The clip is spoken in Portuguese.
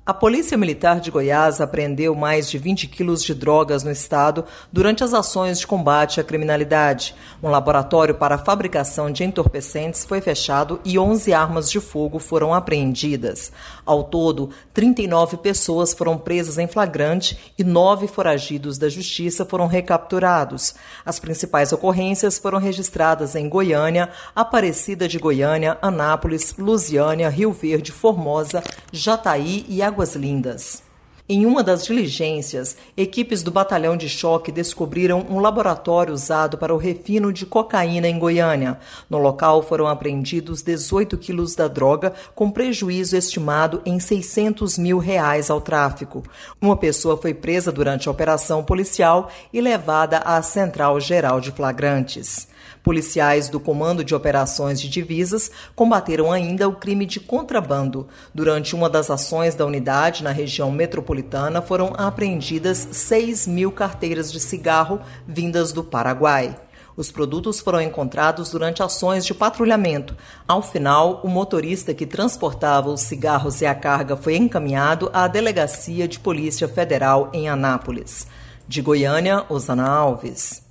A Polícia Militar de Goiás apreendeu mais de 20 quilos de drogas no estado durante as ações de combate à criminalidade. Um laboratório para a fabricação de entorpecentes foi fechado e 11 armas de fogo foram apreendidas. Ao todo, 39 pessoas foram presas em flagrante e 9 foragidos da Justiça foram recapturados. As principais ocorrências foram registradas em Goiânia, Aparecida de Goiânia, Anápolis, Lusiânia, Rio Verde, Formosa, Jataí e Águas Lindas. Em uma das diligências, equipes do Batalhão de Choque descobriram um laboratório usado para o refino de cocaína em Goiânia. No local foram apreendidos 18 quilos da droga, com prejuízo estimado em R$600 mil ao tráfico. Uma pessoa foi presa durante a operação policial e levada à Central Geral de Flagrantes. Policiais do Comando de Operações de Divisas combateram ainda o crime de contrabando. Durante uma das ações da unidade na região metropolitana, foram apreendidas 6 mil carteiras de cigarro vindas do Paraguai. Os produtos foram encontrados durante ações de patrulhamento. Ao final, o motorista que transportava os cigarros e a carga foi encaminhado à Delegacia de Polícia Federal em Anápolis. De Goiânia, Osana Alves.